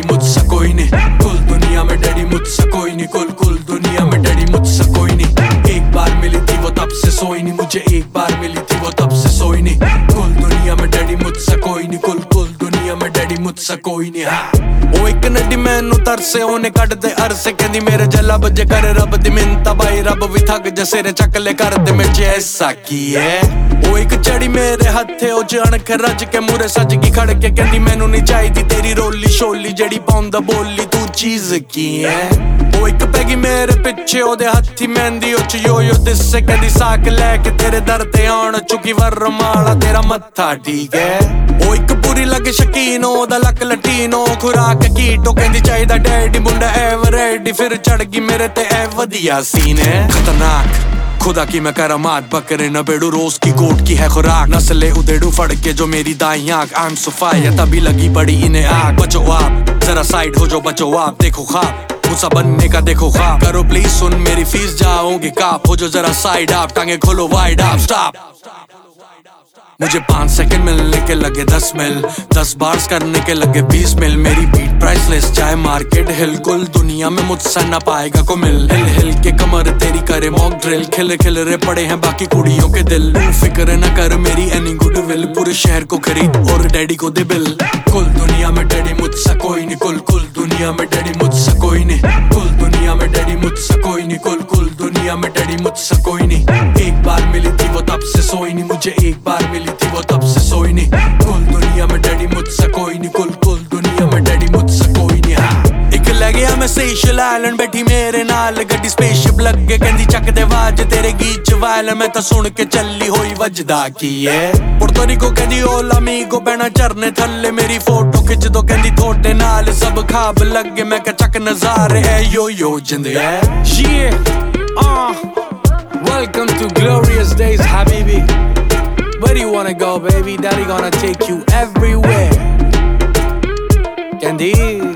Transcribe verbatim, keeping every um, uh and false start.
मुझसे कोई नहीं, कुल दुनिया में डैडी मुझसे कोई नहीं, कुल कुल दुनिया में डैडी मुझसे कोई नहीं। एक बार मिली थी वो तब से सोई नहीं, मुझे एक बार मिली थी वो तब से सोई नहीं। कुल दुनिया में डैडी मुझसे कोई नहीं, कुल कुल दुनिया में डैडी मुझसे कोई नहीं। हाँ ओ एक नडी मैनू तरसे ओने कट दे अरसे, कहंदी मेरे जला बजे करे रब दी मिन्नता भाई, रब भी थक जा सिरे चकले कर दे मैं ऐसा की है। ओ एक चढ़ी मेरे हथे ओ अणख रज के मुरे सज की खड़ के, कहंदी मैनू नहीं चाहिदी तेरी रोली शोली जेड़ी पाउंदा बोली, तू चीज की है। ओ एक पैगी मेरे पिछे ओदे हथी मेहंदी उच यो यो दिसे, कहंदी साक लेके तेरे दर ते आण चुकी वरमाला तेरा मत्था ठीक है। ओ एक पूरी लगे शकीन ओदा लक लटीनो खुराक कीटो, कहंदी चाहिदा डैडी मुंडा एवरेडी, फिर चढ़ गई मेरे ते ए वधिया सीन है। खतरनाक खुदा की मैं करामात, बकरे न बेड़ू रोज की गोट की है खुराक, नस्ले उदेड़ू फड़ के जो मेरी दाई आंख, आम सुफाया तभी लगी पड़ी इन्हें आग। बचो आप जरा साइड हो जो बचो आप, देखो ख्वाब मुझसा बनने का देखो ख्वाब, करो प्लीज सुन मेरी फीस जाओगे काप, हो जो जरा साइड आप, टांगे खोलो वाइड आप स्टॉप। मुझे पाँच सेकंड मिलने के लगे दस मिल, दस बार्स करने के लगे बीस मिल, मेरी बीट प्राइसलेस चाहे मार्केट हिल, कुल दुनिया में मुझसे ना पाएगा को मिल। हिल हिल के कमर तेरी करे मॉक ड्रिल, खिल खिल रे पड़े हैं बाकी कुड़ियों के दिल, तू फिक्र न कर मेरी एनी गुडविल, पूरे शहर को खरीद और डैडी को दे बिल। कुल दुनिया में डैडी मुझसे कोई नहीं, कुल कुल दुनिया में डैडी मुझसे कोई नहीं, कुल दुनिया में डैडी मुझसे कोई नहीं, कुल कुल दुनिया में डैडी मुझसे कोई नहीं। एक बार मिली थी वो तब से सोई नहीं, मुझे एक बार मिली थी वो तब से सोई नहीं। कुल दुनिया में डैडी मुझसे कोई नहीं, कुल कुल दुनिया में डैडी मुझसे कोई नहीं। हाँ एक ले गया मैं सेशल आइलैंड, बैठी मेरे नाल गड्डी स्पेसशिप लग के, कहंदी चक दे वाज तेरे गीत च वायरल, मैं तो सुन के चली होई वजदा की है। पुर्तो रिको कहंदी ओला मीगो बैना झरने थल्ले, मेरी फोटो खिच दो कहंदी थोड़े नाल सब खाब लगे, मैं कह चक नजारे है यो यो जिंद है। Yeah, uh, welcome to glorious days habibi, where do you wanna go baby, daddy gonna take you everywhere, कहंदी